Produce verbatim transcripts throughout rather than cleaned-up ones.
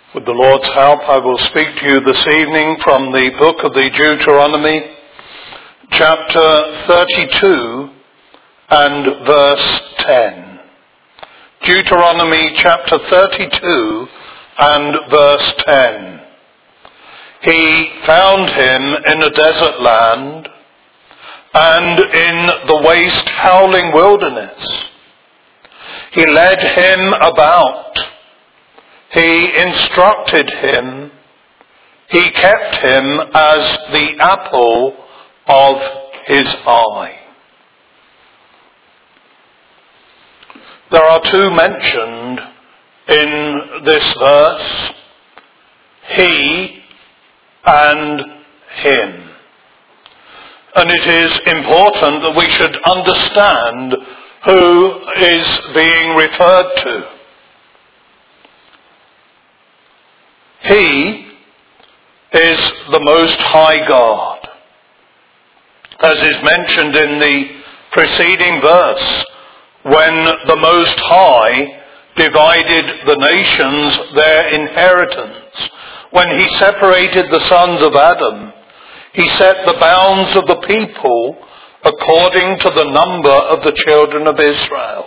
With the Lord's help, I will speak to you this evening from the book of the Deuteronomy, chapter thirty-two and verse ten. Deuteronomy chapter thirty-two and verse ten. He found him in a desert land and in the waste howling wilderness. He led him about. He instructed him. He kept him as the apple of his eye. There are two mentioned in this verse, he and him. And it is important that we should understand who is being referred to. He is the Most High God. As is mentioned in the preceding verse, when the Most High divided the nations their inheritance, when he separated the sons of Adam, he set the bounds of the people according to the number of the children of Israel.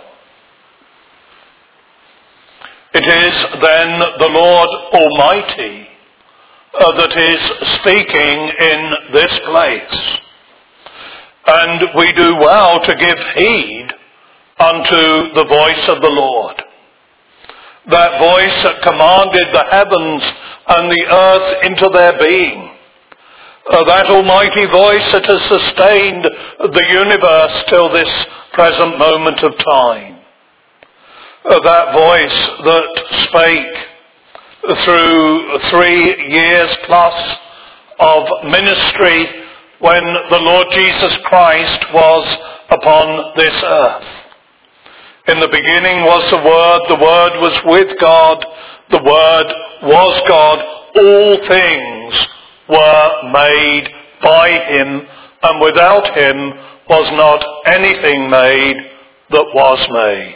It is then the Lord Almighty uh, that is speaking in this place. And we do well to give heed unto the voice of the Lord. That voice that commanded the heavens and the earth into their being. Uh, that almighty voice that has sustained the universe till this present moment of time. Uh, that voice that spake through three years plus of ministry when the Lord Jesus Christ was upon this earth. In the beginning was the Word, the Word was with God, the Word was God, all things were made by him, and without him was not anything made that was made.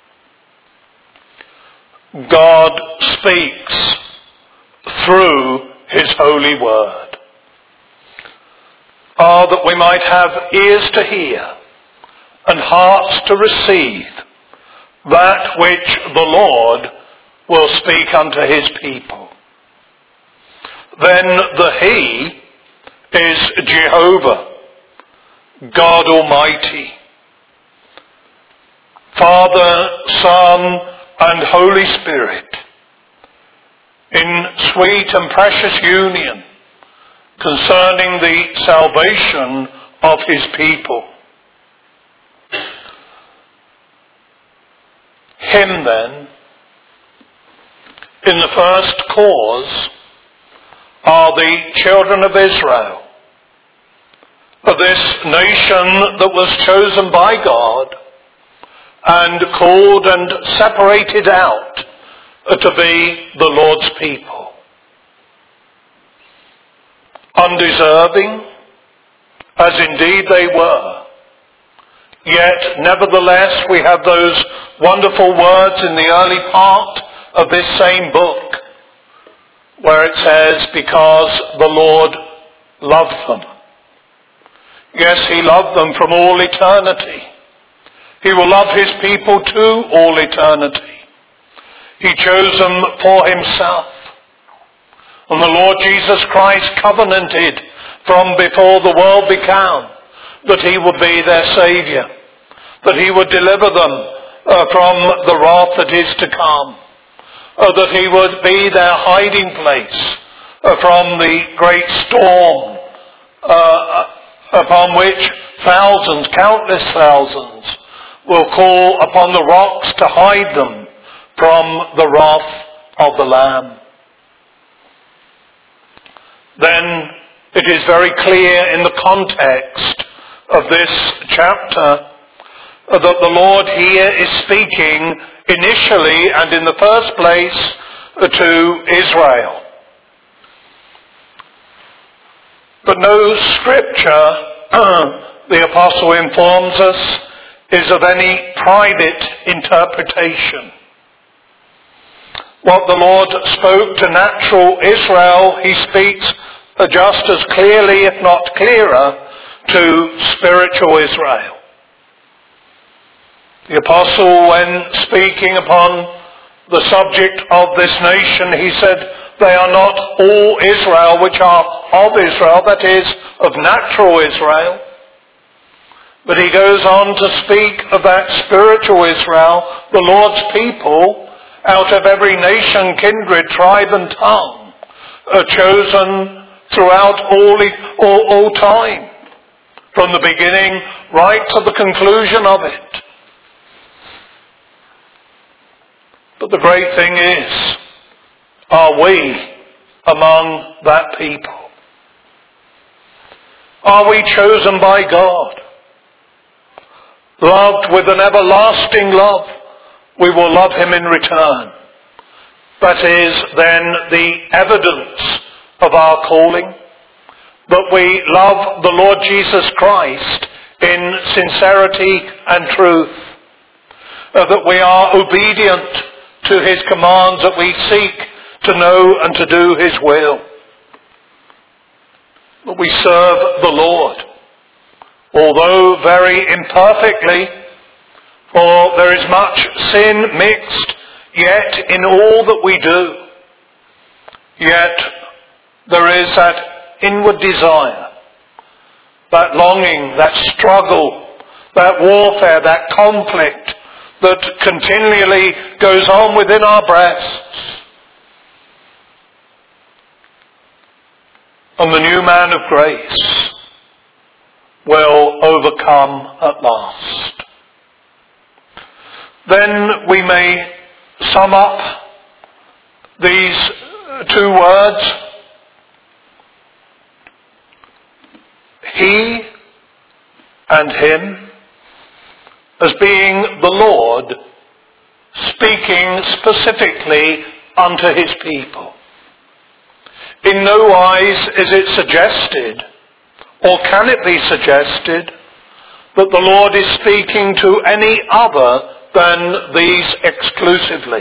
God speaks through his holy word. Ah, that we might have ears to hear and hearts to receive that which the Lord will speak unto his people. Then the He is Jehovah, God Almighty, Father, Son, and Holy Spirit, in sweet and precious union concerning the salvation of his people. Him then, in the first cause, are the children of Israel, of this nation that was chosen by God and called and separated out to be the Lord's people. Undeserving, as indeed they were, yet nevertheless we have those wonderful words in the early part of this same book, where it says, because the Lord loved them. Yes, he loved them from all eternity. He will love his people to all eternity. He chose them for himself. And the Lord Jesus Christ covenanted from before the world began that he would be their Saviour, that he would deliver them uh, from the wrath that is to come. Uh, that he would be their hiding place uh, from the great storm uh, upon which thousands, countless thousands, will call upon the rocks to hide them from the wrath of the Lamb. Then it is very clear in the context of this chapter that the Lord here is speaking initially and in the first place to Israel. But no scripture, the apostle informs us, is of any private interpretation. What the Lord spoke to natural Israel, he speaks just as clearly, if not clearer, to spiritual Israel. The apostle, when speaking upon the subject of this nation, he said, they are not all Israel which are of Israel, that is, of natural Israel. But he goes on to speak of that spiritual Israel, the Lord's people, out of every nation, kindred, tribe and tongue, are chosen throughout all, all, all time, from the beginning right to the conclusion of it. But the great thing is, are we among that people? Are we chosen by God? Loved with an everlasting love, we will love him in return. That is then the evidence of our calling, that we love the Lord Jesus Christ in sincerity and truth, uh, that we are obedient to his commands, that we seek to know and to do his will. That we serve the Lord, although very imperfectly, for there is much sin mixed yet in all that we do. Yet there is that inward desire, that longing, that struggle, that warfare, that conflict that continually goes on within our breasts. And the new man of grace will overcome at last. Then we may sum up these two words. He and him, as being the Lord speaking specifically unto his people. In no wise is it suggested, or can it be suggested, that the Lord is speaking to any other than these exclusively.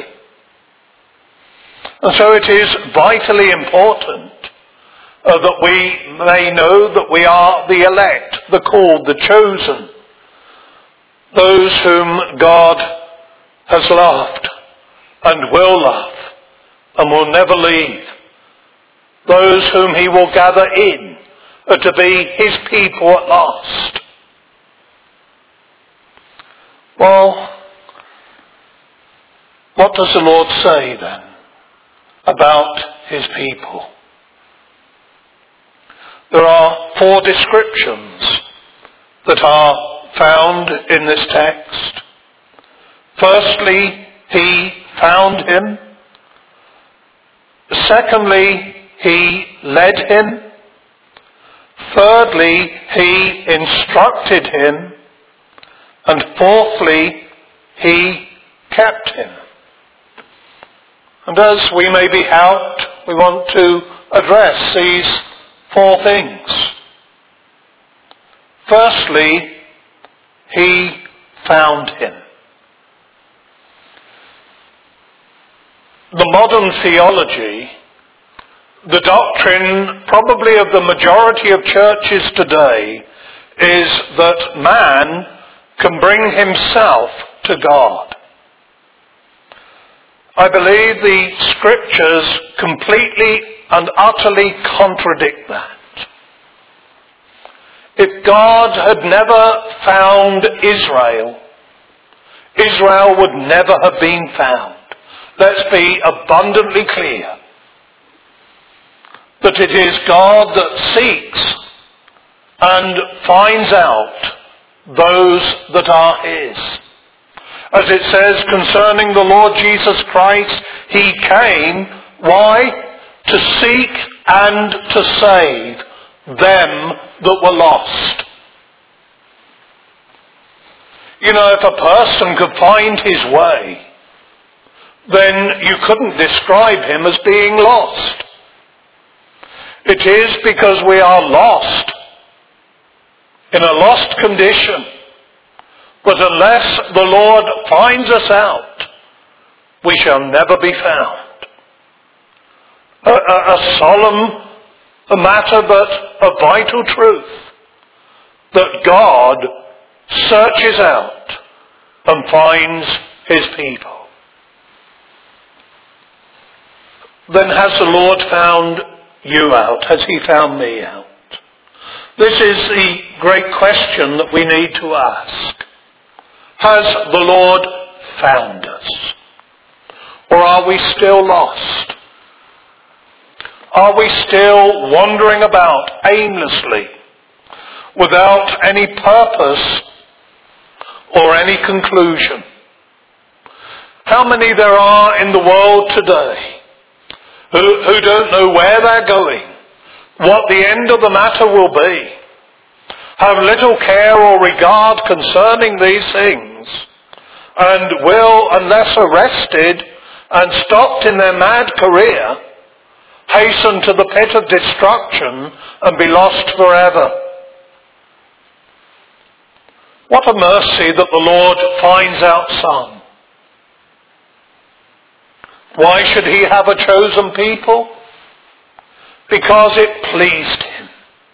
And so it is vitally important uh, that we may know that we are the elect, the called, the chosen, those whom God has loved and will love and will never leave, those whom he will gather in uh, to be his people at last. Well, what does the Lord say then about his people? There are four descriptions that are found in this text. Firstly, he found him. Secondly, he led him. Thirdly, he instructed him. And fourthly, he kept him. And as we may be helped, we want to address these four things. Firstly, he found him. The modern theology, the doctrine probably of the majority of churches today, is that man can bring himself to God. I believe the scriptures completely and utterly contradict that. If God had never found Israel, Israel would never have been found. Let's be abundantly clear that it is God that seeks and finds out those that are his. As it says concerning the Lord Jesus Christ, he came, why? To seek and to save them that were lost. You know, if a person could find his way, then you couldn't describe him as being lost. It is because we are lost, in a lost condition, but unless the Lord finds us out, we shall never be found. a, a solemn matter, but a vital truth, that God searches out and finds his people. Then has the Lord found you out? Has he found me out? This is the great question that we need to ask. Has the Lord found us? Or are we still lost? Are we still wandering about aimlessly, without any purpose or any conclusion? How many there are in the world today who, who don't know where they're going, what the end of the matter will be, have little care or regard concerning these things, and will, unless arrested and stopped in their mad career, hasten to the pit of destruction and be lost forever. What a mercy that the Lord finds out some. Why should he have a chosen people? Because it pleased him.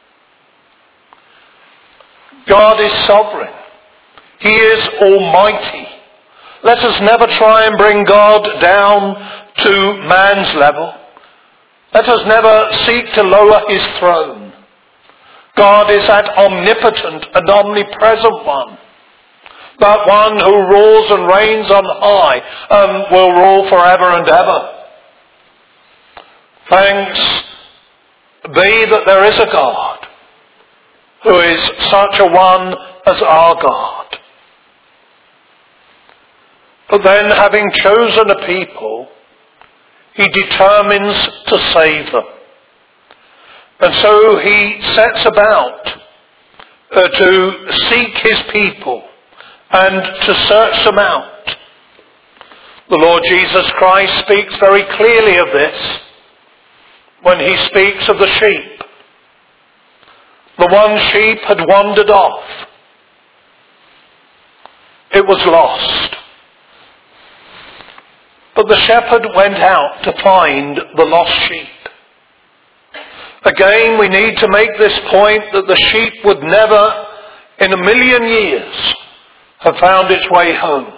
God is sovereign. He is almighty. Let us never try and bring God down to man's level. Let us never seek to lower his throne. God is that omnipotent and omnipresent one. That one who rules and reigns on high and will rule forever and ever. Thanks be that there is a God who is such a one as our God. But then, having chosen a people, he determines to save them. And so he sets about uh, to seek his people and to search them out. The Lord Jesus Christ speaks very clearly of this when he speaks of the sheep. The one sheep had wandered off. It was lost. But the shepherd went out to find the lost sheep. Again, we need to make this point that the sheep would never in a million years have found its way home.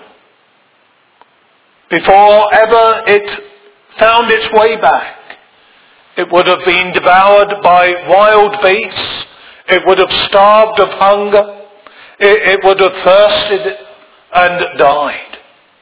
Before ever it found its way back, it would have been devoured by wild beasts. It would have starved of hunger. It, it would have thirsted and died.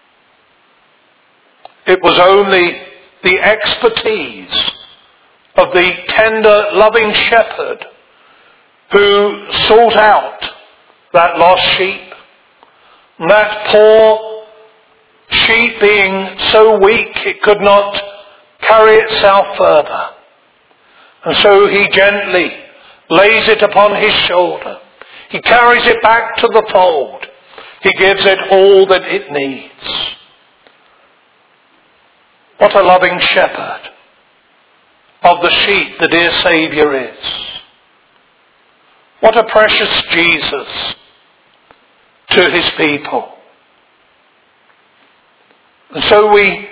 It was only the expertise of the tender, loving shepherd who sought out that lost sheep. And that poor sheep, being so weak it could not carry itself further. And so he gently lays it upon his shoulder. He carries it back to the fold. He gives it all that it needs. What a loving shepherd of the sheep the dear Saviour is. What a precious Jesus to his people. And so we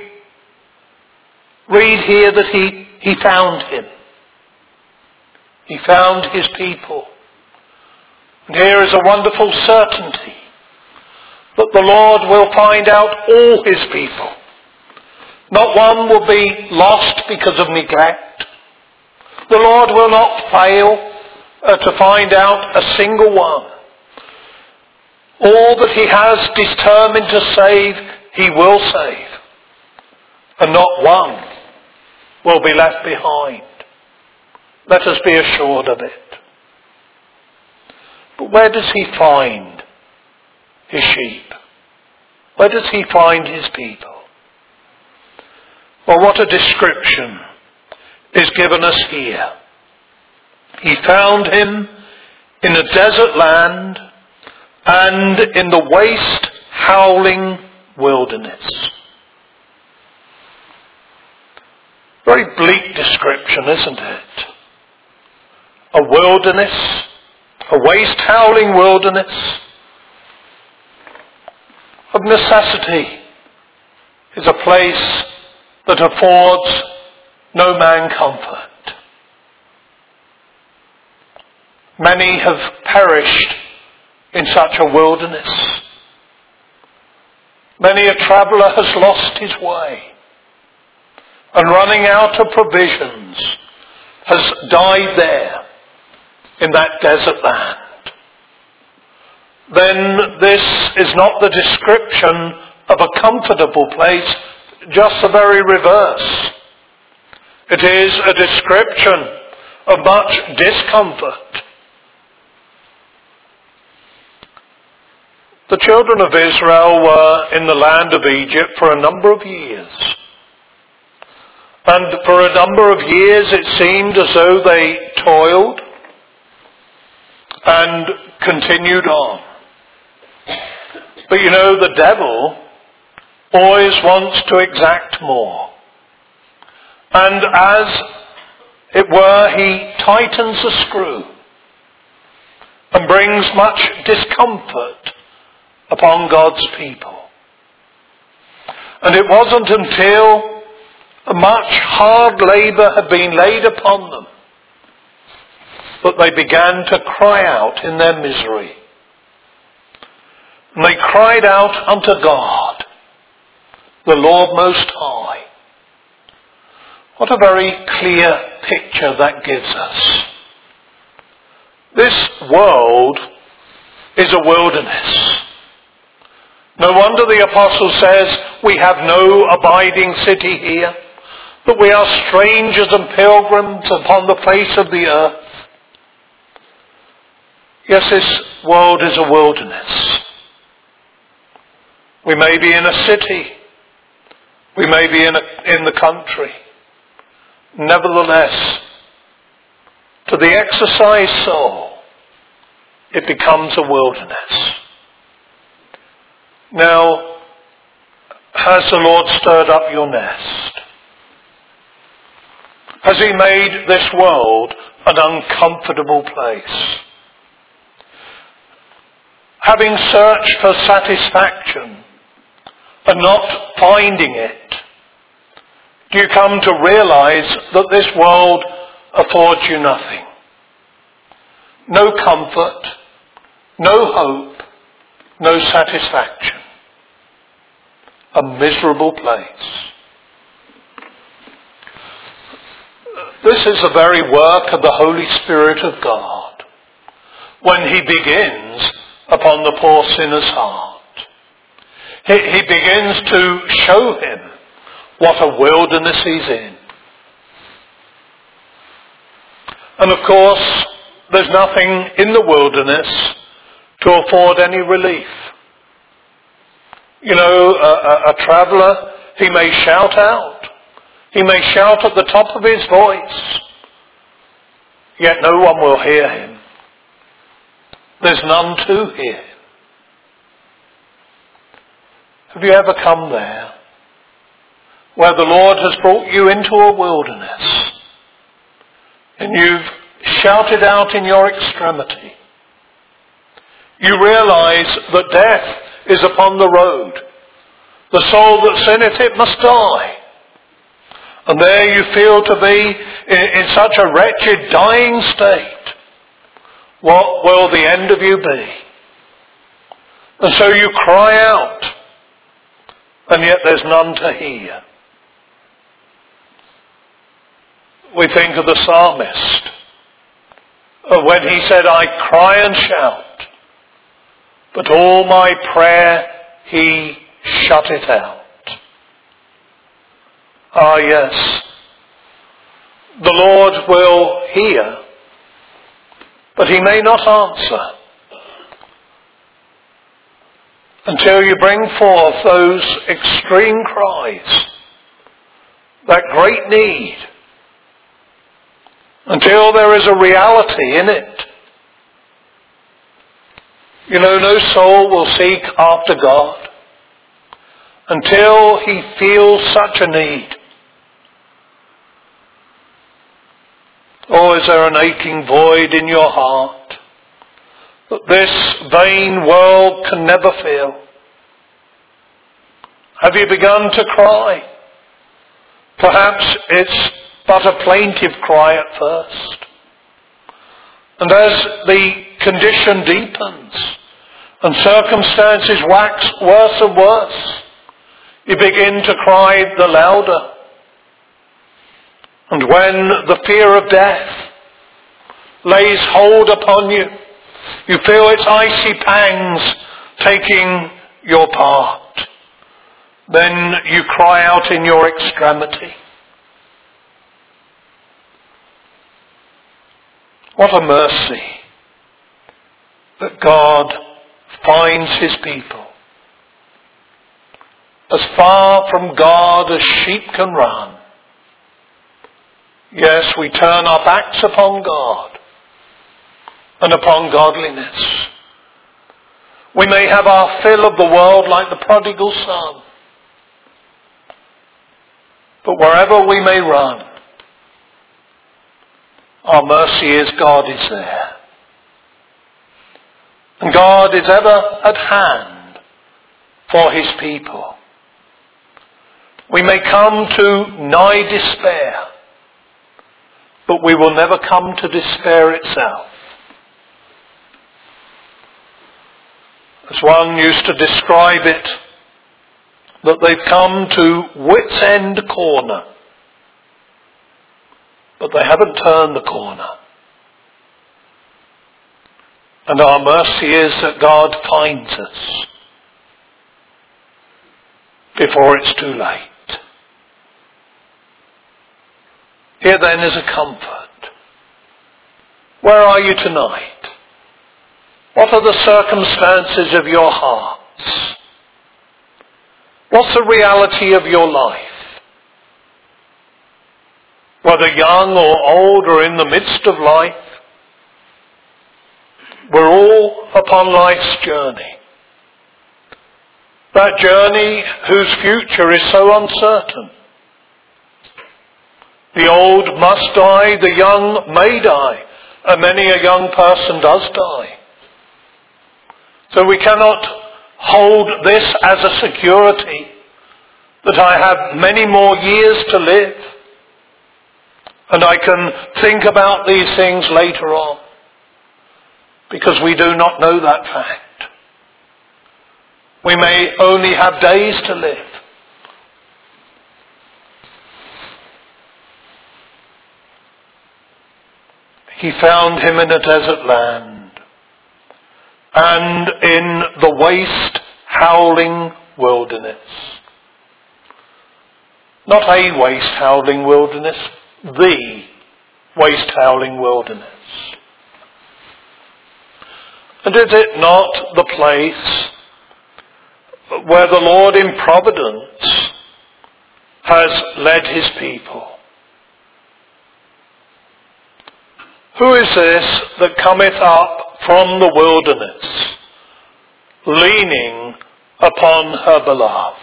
read here that he, he found him. He found his people. And here is a wonderful certainty that the Lord will find out all his people. Not one will be lost because of neglect. The Lord will not fail uh, to find out a single one. All that he has determined to save, he will save. And not one will be left behind. Let us be assured of it. But where does he find his sheep? Where does he find his people? Well, what a description is given us here. He found him in a desert land and in the waste, howling wilderness. Very bleak description, isn't it? A wilderness, a waste, howling wilderness. Of necessity is a place that affords no man comfort. Many have perished in such a wilderness. Many a traveller has lost his way, and running out of provisions has died there in that desert land. Then this is not the description of a comfortable place, just the very reverse. It is a description of much discomfort. The children of Israel were in the land of Egypt for a number of years. And for a number of years it seemed as though they toiled and continued on. But you know, the devil always wants to exact more. And as it were, he tightens the screw and brings much discomfort upon God's people. And it wasn't until much hard labour had been laid upon them that they began to cry out in their misery. And they cried out unto God, the Lord Most High. What a very clear picture that gives us. This world is a wilderness. No wonder the apostle says we have no abiding city here, that we are strangers and pilgrims upon the face of the earth. Yes, this world is a wilderness. We may be in a city. We may be in, a, in the country. Nevertheless, to the exercised soul, it becomes a wilderness. Now, has the Lord stirred up your nest? Has he made this world an uncomfortable place? Having searched for satisfaction and not finding it, do you come to realize that this world affords you nothing? No comfort, no hope, no satisfaction. A miserable place. This is the very work of the Holy Spirit of God when he begins upon the poor sinner's heart. He, he begins to show him what a wilderness he's in. And of course, there's nothing in the wilderness to afford any relief. You know, a, a, a traveller, he may shout out. He may shout at the top of his voice. Yet no one will hear him. There's none to hear him. Have you ever come there, where the Lord has brought you into a wilderness, and you've shouted out in your extremity? You realise that death is upon the road. The soul that sinneth, it must die. And there you feel to be in, in such a wretched, dying state. What will the end of you be? And so you cry out, and yet there's none to hear. We think of the psalmist, when he said, I cry and shout, but all my prayer he shutteth out. Ah, yes, the Lord will hear, but he may not answer until you bring forth those extreme cries, that great need, until there is a reality in it. You know, no soul will seek after God until he feels such a need. Or is there an aching void in your heart that this vain world can never fill? Have you begun to cry? Perhaps it's but a plaintive cry at first. And as the condition deepens and circumstances wax worse and worse, you begin to cry the louder. And when the fear of death lays hold upon you, you feel its icy pangs taking your part, then you cry out in your extremity. What a mercy that God finds his people. As far from God as sheep can run. Yes, we turn our backs upon God and upon godliness. We may have our fill of the world like the prodigal son. But wherever we may run, our mercy is God is there. And God is ever at hand for his people. We may come to nigh despair, but we will never come to despair itself. As one used to describe it, that they've come to wit's end corner, but they haven't turned the corner. And our mercy is that God finds us before it's too late. Here then is a comfort. Where are you tonight? What are the circumstances of your hearts? What's the reality of your life? Whether young or old or in the midst of life, we're all upon life's journey. That journey whose future is so uncertain. The old must die, the young may die, and many a young person does die. So we cannot hold this as a security that I have many more years to live and I can think about these things later on, because we do not know that fact. We may only have days to live. He found him in a desert land and in the waste, howling wilderness. Not a waste, howling wilderness, the waste, howling wilderness. And is it not the place where the Lord in providence has led his people? Who is this that cometh up from the wilderness, leaning upon her beloved?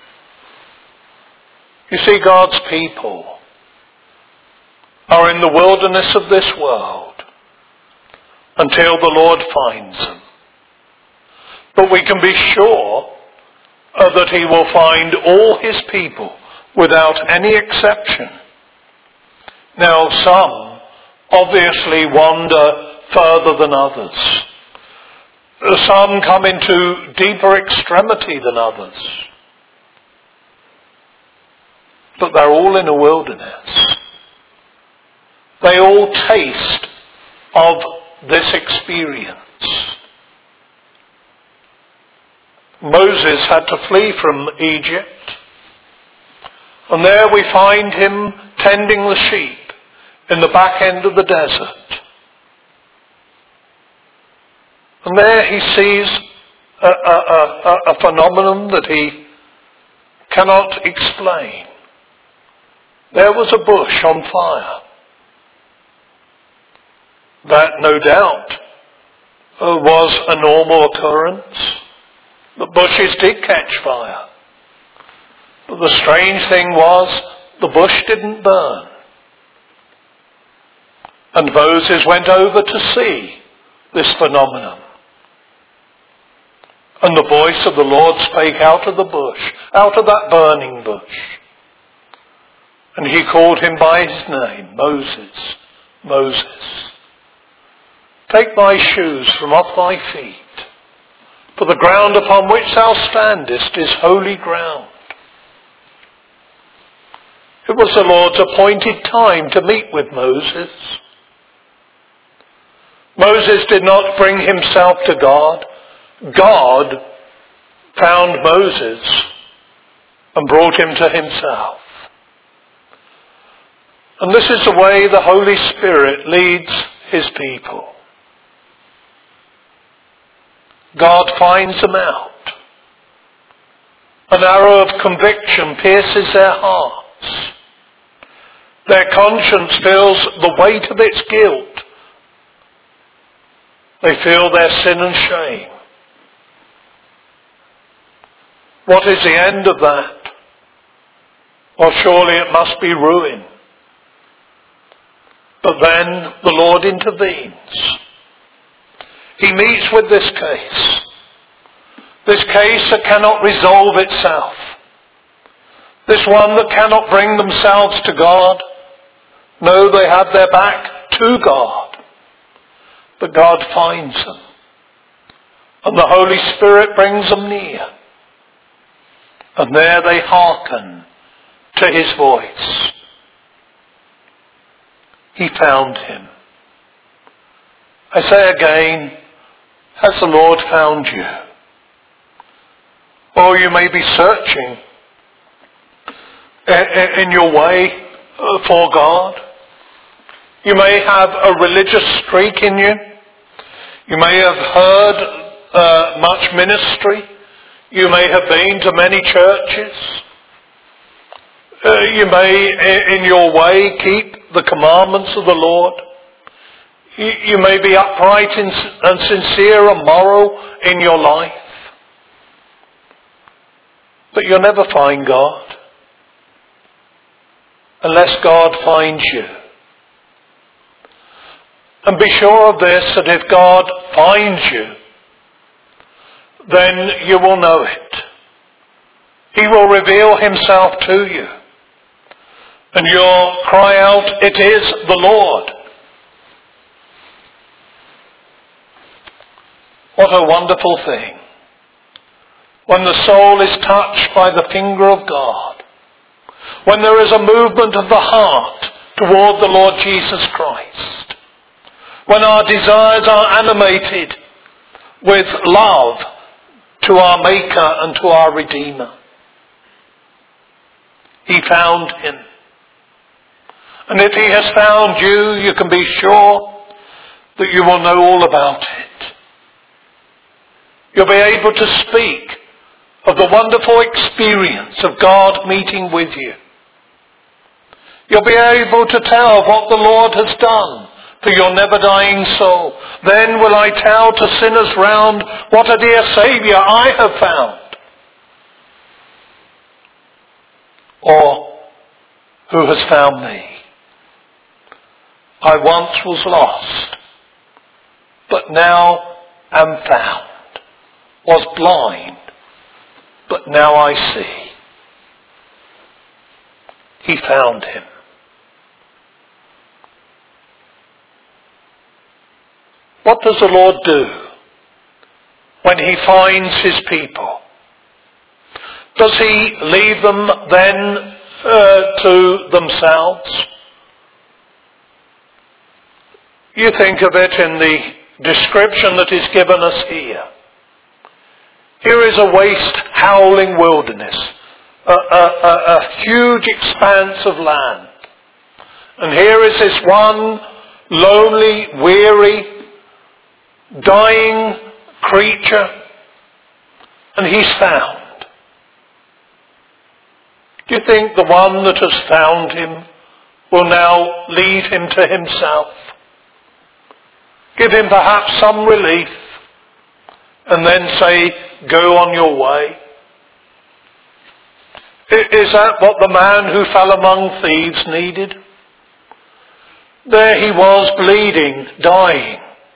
You see, God's people are in the wilderness of this world until the Lord finds them. But we can be sure uh, that he will find all his people without any exception. Now, some obviously wander further than others. Some come into deeper extremity than others. But they're all in a wilderness. They all taste of this experience. Moses had to flee from Egypt. And there we find him tending the sheep in the back end of the desert. And there he sees a, a, a, a phenomenon that he cannot explain. There was a bush on fire. That, no doubt, uh, was a normal occurrence. The bushes did catch fire. But the strange thing was, the bush didn't burn. And Moses went over to see this phenomenon. And the voice of the Lord spake out of the bush, out of that burning bush. And he called him by his name, Moses, Moses. Take thy shoes from off thy feet, for the ground upon which thou standest is holy ground. It was the Lord's appointed time to meet with Moses. Moses did not bring himself to God. God found Moses and brought him to himself. And this is the way the Holy Spirit leads his people. God finds them out. An arrow of conviction pierces their hearts. Their conscience feels the weight of its guilt. They feel their sin and shame. What is the end of that? Well, surely it must be ruin. But then the Lord intervenes. He meets with this case. This case that cannot resolve itself. This one that cannot bring themselves to God. No, they have their back to God. But God finds them. And the Holy Spirit brings them near. And there they hearken to his voice. He found him. I say again, has the Lord found you? Or you may be searching in your way for God. You may have a religious streak in you. You may have heard uh, much ministry. You may have been to many churches. Uh, you may, in your way, keep the commandments of the Lord. You, you may be upright and sincere and moral in your life. But you'll never find God unless God finds you. And be sure of this, that if God finds you, then you will know it. He will reveal himself to you. And you'll cry out, it is the Lord. What a wonderful thing. When the soul is touched by the finger of God. When there is a movement of the heart toward the Lord Jesus Christ. When our desires are animated with love to our Maker and to our Redeemer. He found him. And if he has found you, you can be sure that you will know all about it. You'll be able to speak of the wonderful experience of God meeting with you. You'll be able to tell what the Lord has done for your never-dying soul. Then will I tell to sinners round, what a dear Saviour I have found. Or, who has found me? I once was lost, but now am found. Was blind, but now I see. He found him. What does the Lord do when he finds his people? Does he leave them then uh, to themselves? You think of it in the description that is given us here. Here is a waste, howling wilderness, a, a, a, a huge expanse of land. And here is this one lonely, weary, dying creature, and he's found. Do you think the one that has found him will now lead him to himself? Give him perhaps some relief, and then say, go on your way? Is that what the man who fell among thieves needed? There he was, bleeding, dying.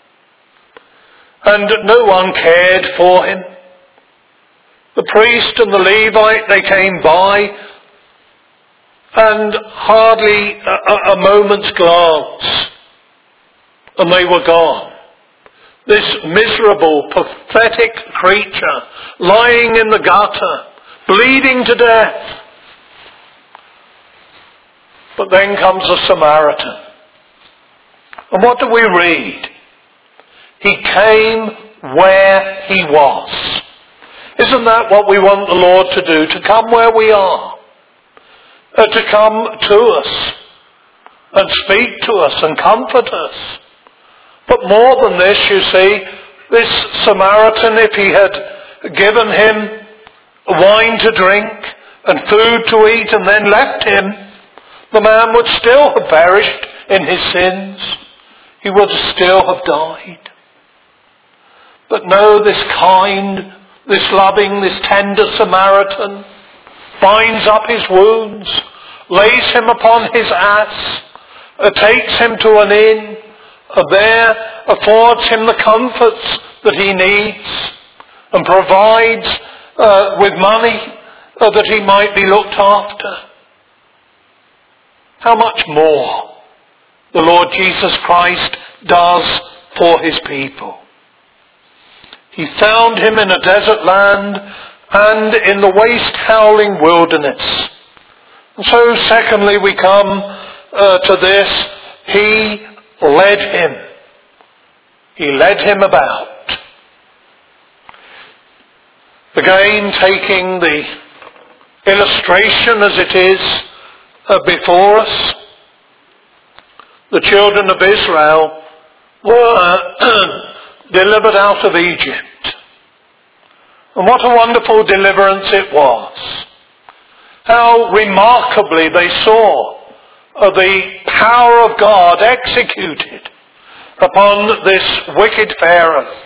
And no one cared for him. The priest and the Levite, they came by, And hardly a, a moment's glance, and they were gone. This miserable, pathetic creature lying in the gutter, bleeding to death. But then comes a Samaritan. And what do we read? He came where he was. Isn't that what we want the Lord to do? To come where we are. Uh, to come to us and speak to us and comfort us. But more than this, you see, this Samaritan, if he had given him wine to drink and food to eat and then left him, the man would still have perished in his sins. He would still have died. But no, this kind, this loving, this tender Samaritan binds up his wounds, lays him upon his ass, uh, takes him to an inn, uh, there affords him the comforts that he needs, and provides uh, with money uh, that he might be looked after. How much more the Lord Jesus Christ does for his people. He found him in a desert land and in the waste howling wilderness. And so secondly we come uh, to this, he led him. He led him about. Again, taking the illustration as it is uh, before us, the children of Israel were delivered out of Egypt. And what a wonderful deliverance it was. How remarkably they saw uh, the power of God executed upon this wicked Pharaoh.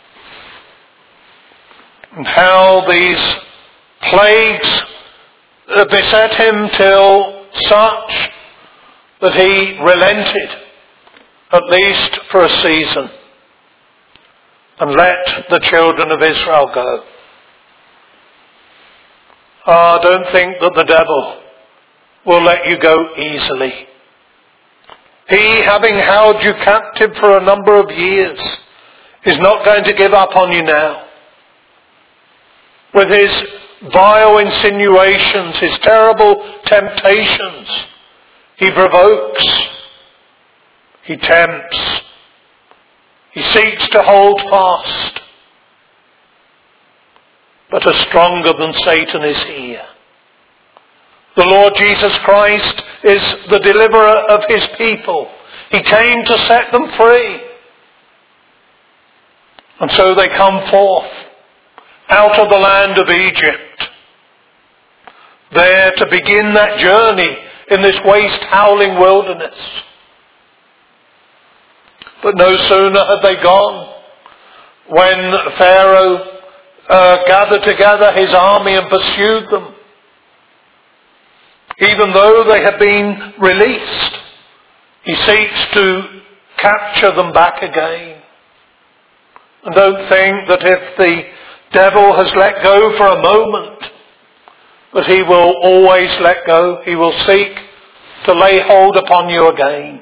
And how these plagues uh, beset him till such that he relented, at least for a season, and let the children of Israel go. Ah, don't think that the devil will let you go easily. He, having held you captive for a number of years, is not going to give up on you now. With his vile insinuations, his terrible temptations, he provokes, he tempts, he seeks to hold fast. But a stronger than Satan is here. The Lord Jesus Christ is the deliverer of his people. He came to set them free. And so they come forth out of the land of Egypt, there to begin that journey in this waste howling wilderness. But no sooner had they gone when Pharaoh uh, gathered together his army and pursued them. Even though they had been released, he seeks to capture them back again. And don't think that if the devil has let go for a moment, that he will always let go. He will seek to lay hold upon you again.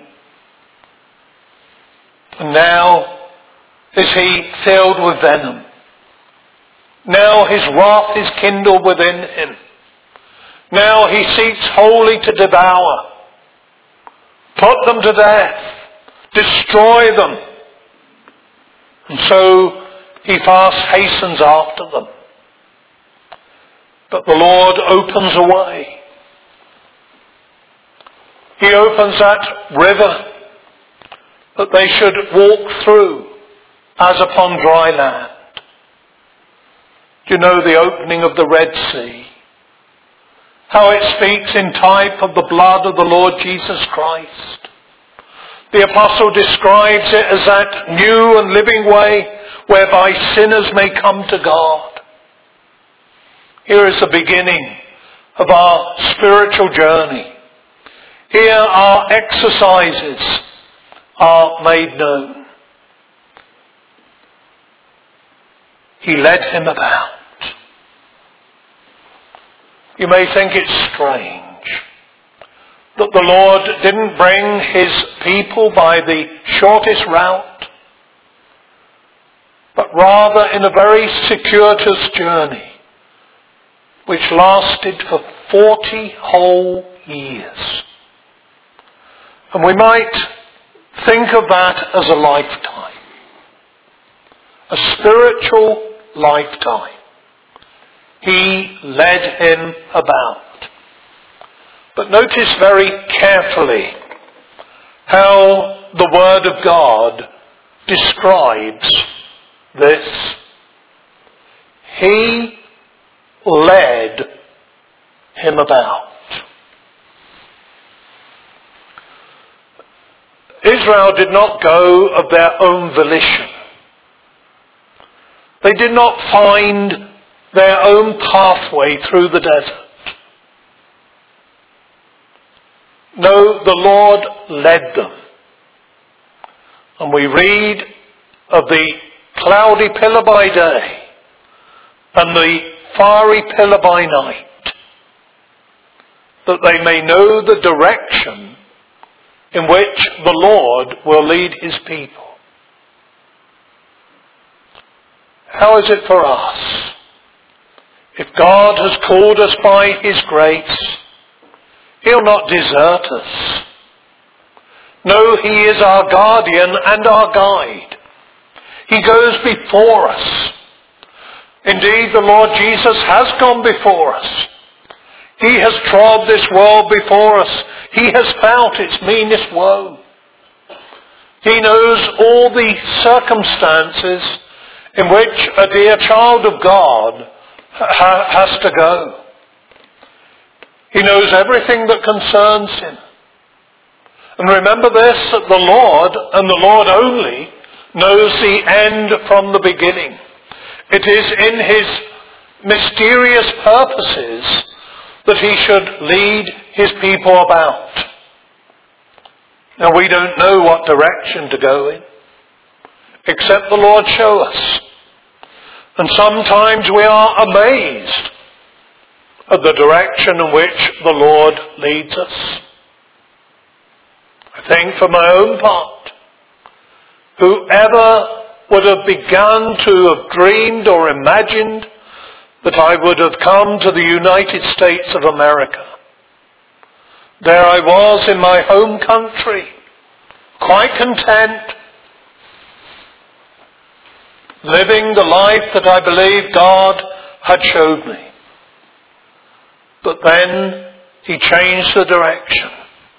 And now is he filled with venom. Now his wrath is kindled within him. Now he seeks wholly to devour, put them to death, destroy them. And so he fast hastens after them. But the Lord opens a way. He opens that river that they should walk through as upon dry land. Do you know the opening of the Red Sea? How it speaks in type of the blood of the Lord Jesus Christ. The apostle describes it as that new and living way whereby sinners may come to God. Here is the beginning of our spiritual journey. Here our exercises are made known. He led him about. You may think it's strange. that the Lord didn't bring his people by the shortest route, but rather in a very circuitous journey, which lasted for forty whole years. And we might think of that as a lifetime, a spiritual lifetime. He led him about. But notice very carefully how the Word of God describes this. He led him about. Israel did not go of their own volition. They did not find their own pathway through the desert. No, the Lord led them. And we read of the cloudy pillar by day and the fiery pillar by night, that they may know the direction in which the Lord will lead his people. How is it for us? If God has called us by his grace, he'll not desert us. No, he is our guardian and our guide. He goes before us. Indeed, the Lord Jesus has gone before us. He has trod this world before us. He has felt its meanest woe. He knows all the circumstances in which a dear child of God ha- has to go. He knows everything that concerns him. And remember this, that the Lord, and the Lord only, knows the end from the beginning. It is in his mysterious purposes that he should lead his people about. Now, we don't know what direction to go in, except the Lord show us. And sometimes we are amazed at the direction in which the Lord leads us. I think for my own part, whoever would have begun to have dreamed or imagined that I would have come to the United States of America. There I was in my home country, quite content, living the life that I believe God had showed me. But then he changed the direction.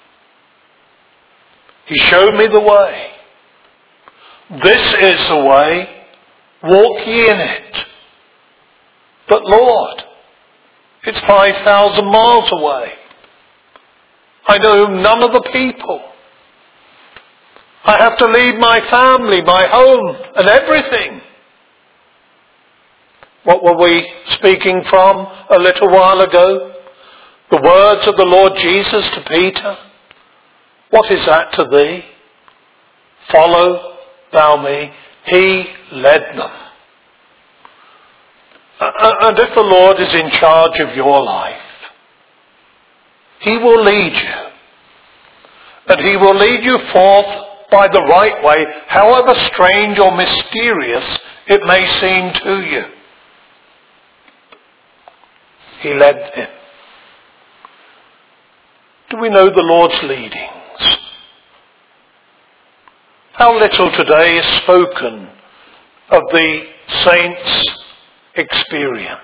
He showed me the way. This is the way, walk ye in it. But Lord, it's five thousand miles away. I know none of the people. I have to leave my family, my home, and everything. What were we speaking from a little while ago? The words of the Lord Jesus to Peter. What is that to thee? Follow thou me. He led them. And if the Lord is in charge of your life, he will lead you. And he will lead you forth by the right way, however strange or mysterious it may seem to you. He led him. Do we know the Lord's leadings? How little today is spoken of the saints' experience.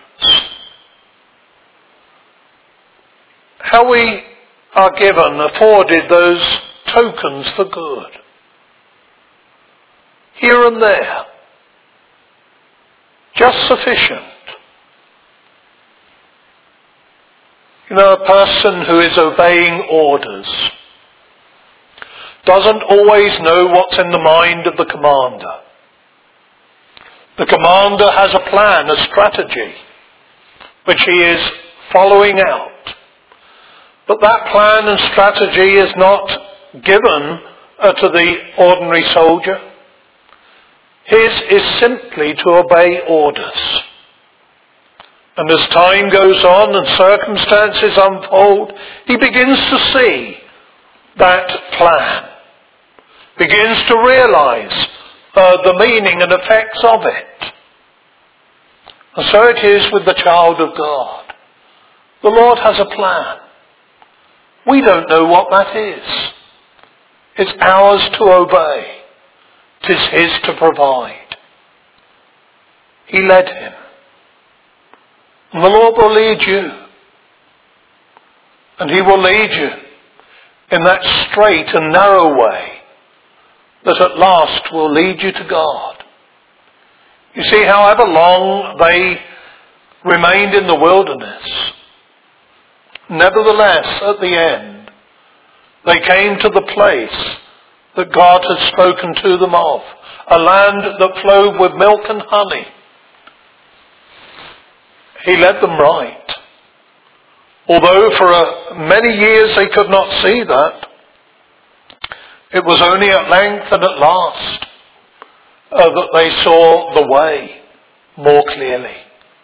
How we are given, afforded those tokens for good. Here and there. Just sufficient. You know, a person who is obeying orders doesn't always know what's in the mind of the commander. The commander has a plan, a strategy, which he is following out. But that plan and strategy is not given uh, to the ordinary soldier. His is simply to obey orders. And as time goes on and circumstances unfold, he begins to see that plan, begins to realise uh, the meaning and effects of it. And so it is with the child of God. The Lord has a plan. We don't know what that is. It's ours to obey. It is His to provide. He led him. And the Lord will lead you. And He will lead you in that straight and narrow way that at last will lead you to God. You see, however long they remained in the wilderness, nevertheless, at the end, they came to the place that God had spoken to them of, a land that flowed with milk and honey. He led them right. Although for a, many years they could not see that, it was only at length and at last uh, that they saw the way more clearly.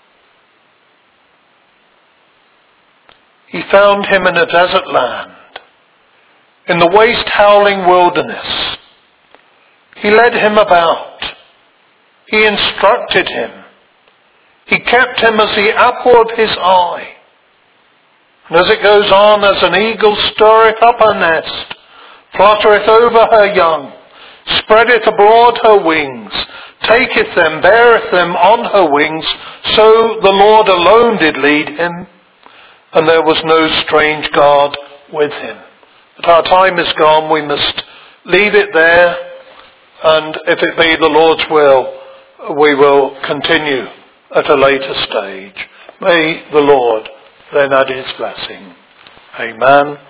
He found him in a desert land, in the waste howling wilderness. He led him about. He instructed him. He kept him as the apple of his eye. And as it goes on, as an eagle stirreth up her nest, fluttereth over her young, spreadeth abroad her wings, taketh them, beareth them on her wings, so the Lord alone did lead him, and there was no strange God with him. But our time is gone, we must leave it there, and if it be the Lord's will, we will continue at a later stage. May the Lord then add His blessing. Amen.